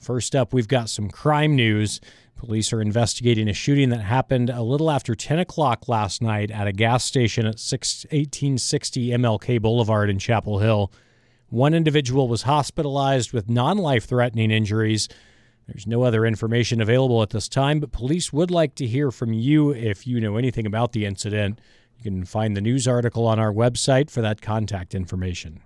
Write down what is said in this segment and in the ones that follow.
First up, we've got some crime news. Police are investigating a shooting that happened a little after 10 o'clock last night at a gas station at 1860 MLK Boulevard in Chapel Hill. One individual was hospitalized with non-life-threatening injuries. There's no other information available at this time, but police would like to hear from you if you know anything about the incident. You can find the news article on our website for that contact information.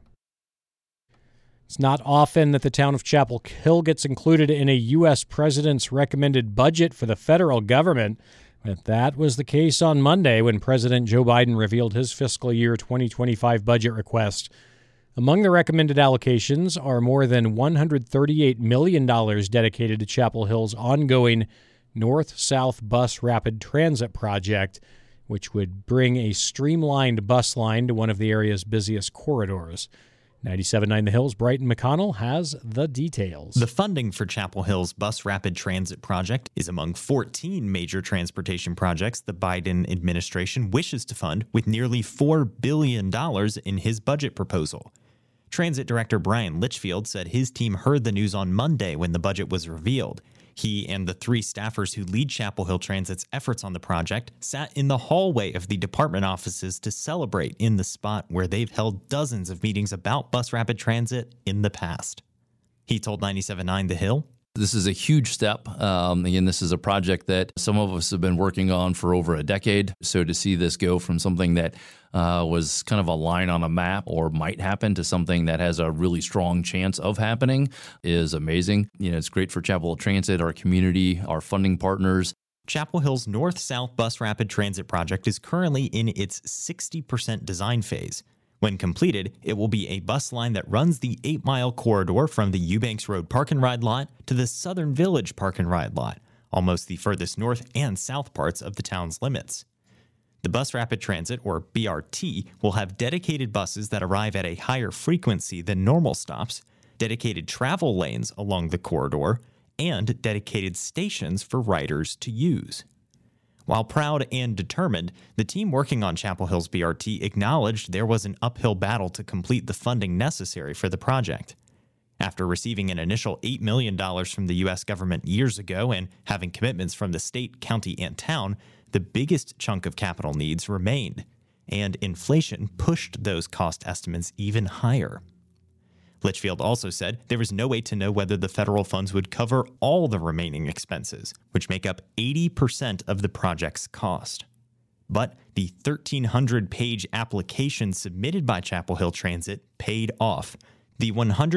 It's not often that the town of Chapel Hill gets included in a U.S. president's recommended budget for the federal government, but that was the case on Monday when President Joe Biden revealed his fiscal year 2025 budget request. Among the recommended allocations are more than $138 million dedicated to Chapel Hill's ongoing North-South Bus Rapid Transit project, which would bring a streamlined bus line to one of the area's busiest corridors. 97.9 The Hill's Bryton McConnell has the details. The funding for Chapel Hill's Bus Rapid Transit project is among 14 major transportation projects the Biden administration wishes to fund, with nearly $4 billion in his budget proposal. Transit Director Brian Litchfield said his team heard the news on Monday when the budget was revealed. He and the 3 staffers who lead Chapel Hill Transit's efforts on the project sat in the hallway of the department offices to celebrate in the spot where they've held dozens of meetings about Bus Rapid Transit in the past. He told 97.9 The Hill, "This is a huge step. Again, this is a project that some of us have been working on for over a decade. So to see this go from something that was kind of a line on a map or might happen to something that has a really strong chance of happening is amazing. It's great for Chapel Hill Transit, our community, our funding partners." Chapel Hill's North-South Bus Rapid Transit project is currently in its 60% design phase. When completed, it will be a bus line that runs the 8-mile corridor from the Eubanks Road Park and Ride lot to the Southern Village Park and Ride lot, almost the furthest north and south parts of the town's limits. The Bus Rapid Transit, or BRT, will have dedicated buses that arrive at a higher frequency than normal stops, dedicated travel lanes along the corridor, and dedicated stations for riders to use. While proud and determined, the team working on Chapel Hill's BRT acknowledged there was an uphill battle to complete the funding necessary for the project. After receiving an initial $8 million from the U.S. government years ago and having commitments from the state, county, and town, the biggest chunk of capital needs remained, and inflation pushed those cost estimates even higher. Litchfield also said there was no way to know whether the federal funds would cover all the remaining expenses, which make up 80% of the project's cost. But the 1,300-page application submitted by Chapel Hill Transit paid off. The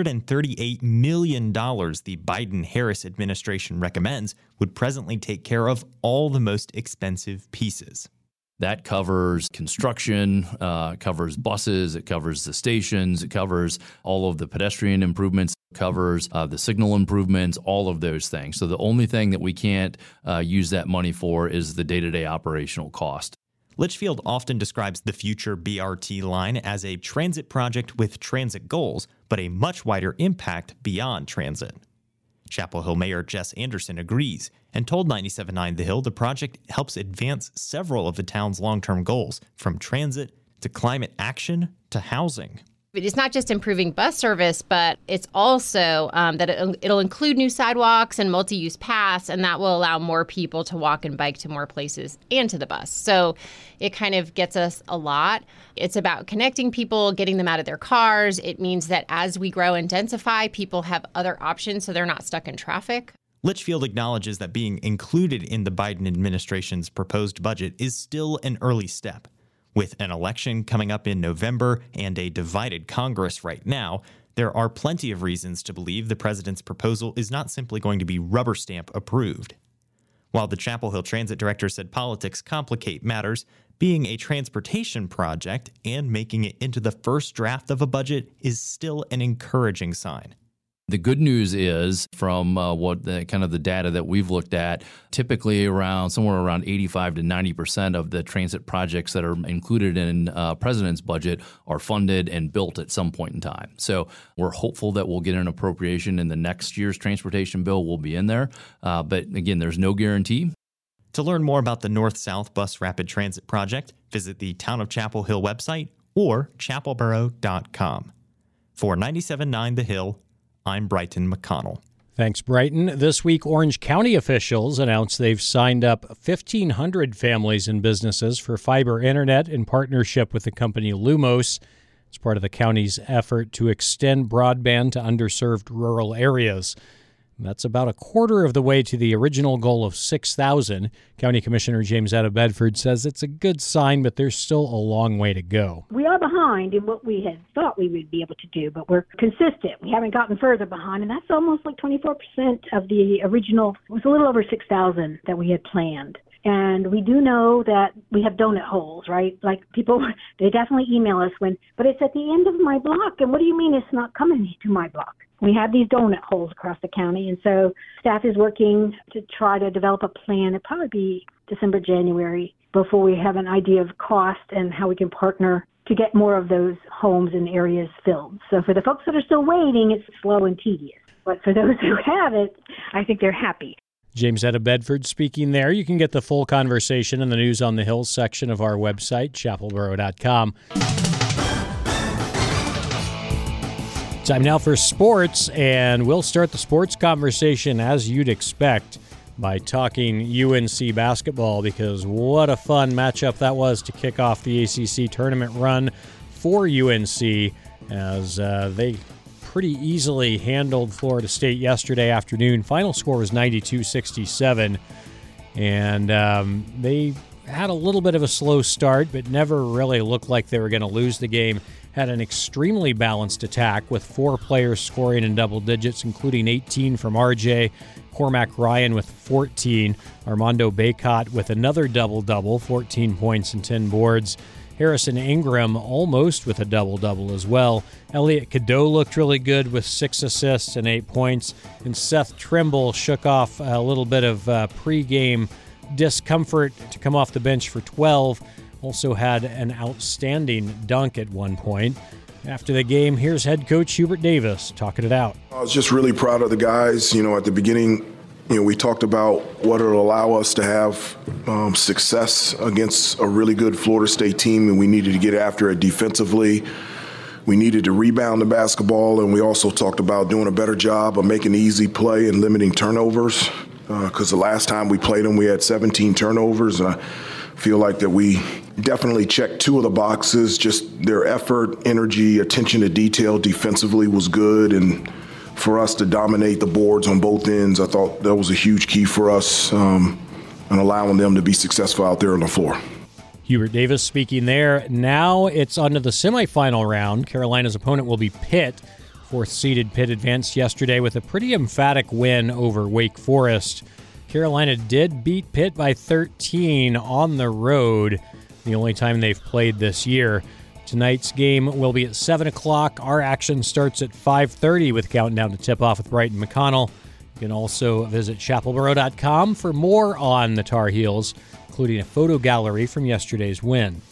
$138 million the Biden-Harris administration recommends would presently take care of all the most expensive pieces. That covers construction, covers buses, it covers the stations, it covers all of the pedestrian improvements, covers the signal improvements, all of those things. So the only thing that we can't use that money for is the day-to-day operational cost. Litchfield often describes the future BRT line as a transit project with transit goals, but a much wider impact beyond transit. Chapel Hill Mayor Jess Anderson agrees and told 97.9 The Hill the project helps advance several of the town's long-term goals, from transit to climate action to housing. It's not just improving bus service, but it's also that it'll include new sidewalks and multi-use paths, and that will allow more people to walk and bike to more places and to the bus. So it kind of gets us a lot. It's about connecting people, getting them out of their cars. It means that as we grow and densify, people have other options so they're not stuck in traffic. Litchfield acknowledges that being included in the Biden administration's proposed budget is still an early step. With an election coming up in November and a divided Congress right now, there are plenty of reasons to believe the president's proposal is not simply going to be rubber stamp approved. While the Chapel Hill Transit Director said politics complicate matters, being a transportation project and making it into the first draft of a budget is still an encouraging sign. The good news is, from the data that we've looked at, typically somewhere around 85 to 90% of the transit projects that are included in president's budget are funded and built at some point in time. So we're hopeful that we'll get an appropriation in the next year's transportation bill. Will be in there. But again, there's no guarantee. To learn more about the North-South Bus Rapid Transit project, visit the Town of Chapel Hill website or chapelboro.com. For 97.9 The Hill, I'm Bryton McConnell. Thanks, Brighton. This week, Orange County officials announced they've signed up 1,500 families and businesses for fiber internet in partnership with the company Lumos. It's part of the county's effort to extend broadband to underserved rural areas. That's about a quarter of the way to the original goal of 6,000. County Commissioner James Etta Bedford says it's a good sign, but there's still a long way to go. We are behind in what we had thought we would be able to do, but we're consistent. We haven't gotten further behind, and that's almost like 24% of the original. It was a little over 6,000 that we had planned. And we do know that we have donut holes, right? Like people, they definitely email us but it's at the end of my block. And what do you mean it's not coming to my block? We have these donut holes across the county. And so staff is working to try to develop a plan. It'll probably be December, January, before we have an idea of cost and how we can partner to get more of those homes and areas filled. So for the folks that are still waiting, it's slow and tedious. But for those who have it, I think they're happy. James Etta Bedford speaking there. You can get the full conversation in the News on the Hill section of our website, chapelboro.com. Time now for sports, and we'll start the sports conversation as you'd expect by talking UNC basketball, because what a fun matchup that was to kick off the ACC tournament run for UNC as they pretty easily handled Florida State yesterday afternoon. Final score was 92-67, and they had a little bit of a slow start, but never really looked like they were going to lose the game. Had an extremely balanced attack with 4 players scoring in double digits, including 18 from RJ, Cormac Ryan with 14, Armando Bacot with another double-double, 14 points and 10 boards, Harrison Ingram almost with a double-double as well. Elliot Cadeau looked really good with 6 assists and 8 points, and Seth Trimble shook off a little bit of pregame discomfort to come off the bench for 12. Also had an outstanding dunk at one point. After the game, here's head coach Hubert Davis talking it out. I was just really proud of the guys. At the beginning, we talked about what will allow us to have success against a really good Florida State team, and we needed to get after it defensively. We needed to rebound the basketball, and we also talked about doing a better job of making easy play and limiting turnovers, because the last time we played them, we had 17 turnovers, and I feel like that we definitely checked 2 of the boxes. Just their effort, energy, attention to detail defensively was good, and for us to dominate the boards on both ends, I thought that was a huge key for us and allowing them to be successful out there on the floor. Hubert Davis speaking there. Now it's on to the semifinal round. Carolina's opponent will be Pitt. 4th-seeded Pitt advanced yesterday with a pretty emphatic win over Wake Forest. Carolina did beat Pitt by 13 on the road, the only time they've played this year. Tonight's game will be at 7 o'clock. Our action starts at 5:30 with countdown to tip-off with Brighton McConnell. You can also visit chapelboro.com for more on the Tar Heels, including a photo gallery from yesterday's win.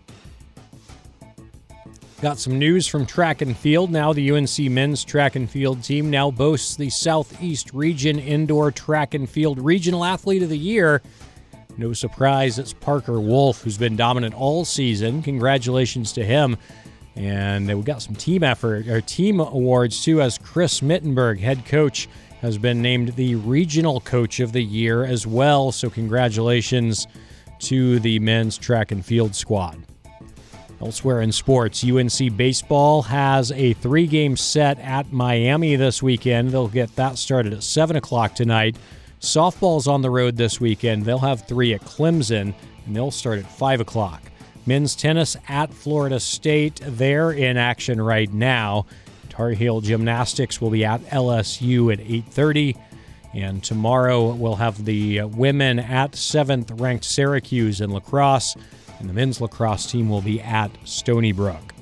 Got some news from track and field. Now the UNC men's track and field team now boasts the Southeast Region Indoor Track and Field Regional Athlete of the Year. No surprise, it's Parker Wolf, who's been dominant all season. Congratulations to him. And we got some team awards too, as Chris Mittenberg, head coach, has been named the Regional Coach of the Year as well. So congratulations to the men's track and field squad. Elsewhere in sports, UNC baseball has a 3-game set at Miami this weekend. They'll get that started at 7 o'clock tonight. Softball's on the road this weekend. They'll have 3 at Clemson, and they'll start at 5 o'clock. Men's tennis at Florida State. They're in action right now. Tar Heel gymnastics will be at LSU at 8:30. And tomorrow we'll have the women at 7th-ranked Syracuse in lacrosse. And the men's lacrosse team will be at Stony Brook.